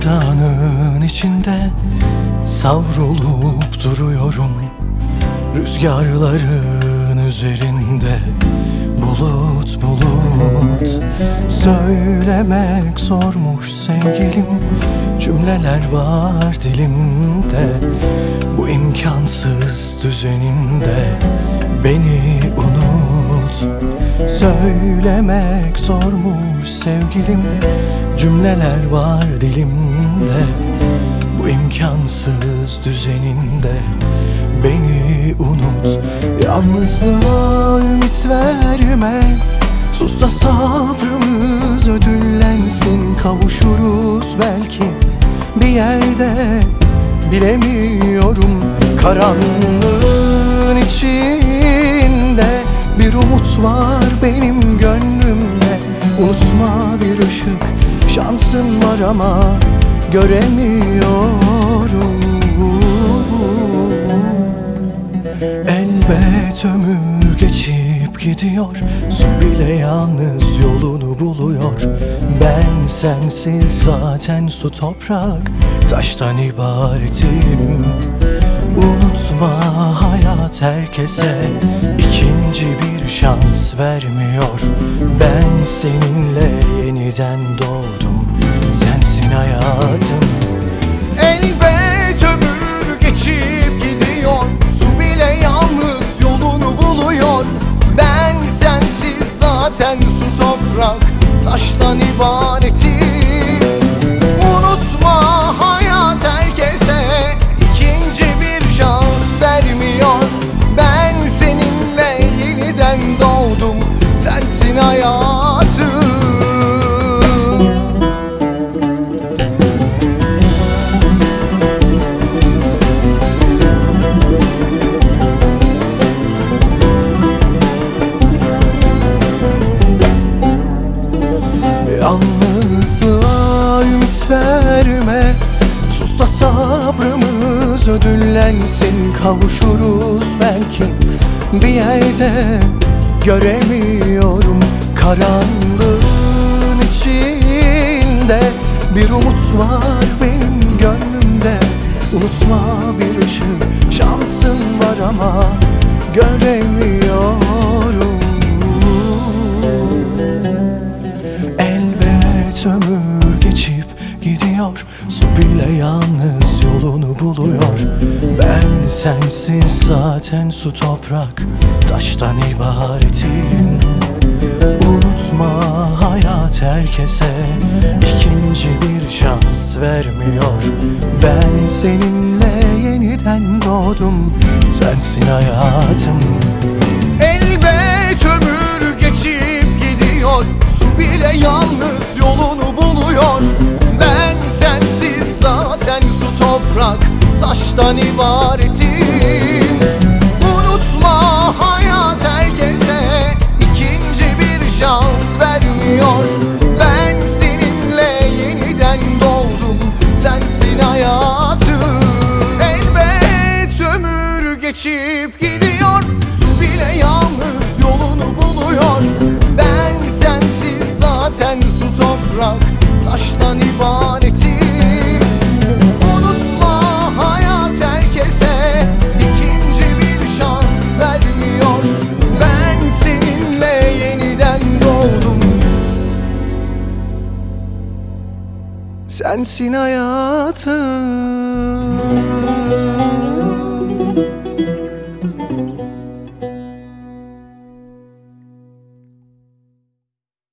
sevdanın içinde savrulup duruyorum. Rüzgarların üzerinde bulut bulut. Söylemek zormuş sevgilim, cümleler var dilimde. Bu imkansız düzeninde beni unut. Söylemek zormuş sevgilim, cümleler var dilimde. Bu imkansız düzeninde beni unut. Yalnızlığa ümit verme, sus da sabrımız ödüllensin. Kavuşuruz belki bir yerde, bilemiyorum. Karanlığın içinde bir umut var benim gönlümde. Unutma, bir ışık, şansın var ama göremiyorum. Elbet ömür geçip gidiyor, su bile yalnız yolunu buluyor. Ben sensiz zaten su toprak taştan ibaretim. Unutma, hayat herkese ikinci bir şans vermiyor. Ben seninle yeniden doğdum, sensin hayatım. Elbet ömür geçip gidiyor, su bile yalnız yolunu buluyor. Ben sensiz zaten su toprak taştan ibaretim. Unutma, hayat herkese ikinci bir şans vermiyor. Ben seninle yeniden doğdum, sensin hayatım. Yalnızlığa ümit verme, sus da sabrımız ödüllensin. Kavuşuruz belki bir yerde, göremiyorum. Karanlığın içinde bir umut var benim gönlümde. Unutma, bir ışık, şansın var ama göremiyorum. Elbet ömür geçip gidiyor, su bile yalnız yolunu buluyor. Ben sensiz zaten su toprak taştan ibaretim. Unutma, hayat herkese ikinci bir şans vermiyor. Ben seninle yeniden doğdum, sensin hayatım. Elbet ömür geçip gidiyor, su bile yalnız yolunu buluyor. Ben sensiz zaten su toprak taştan ibaretim. Unutma, hayat herkese ikinci bir şans vermiyor. Ben seninle yeniden doğdum, sensin hayatım. Elbet ömür geçip gidiyor, su bile yalnız yolunu buluyor. Ben sensiz zaten su toprak taştan ibaretim. Unutma, hayat herkese ikinci bir şans vermiyor. Ben seninle yeniden doğdum, sensin hayatım.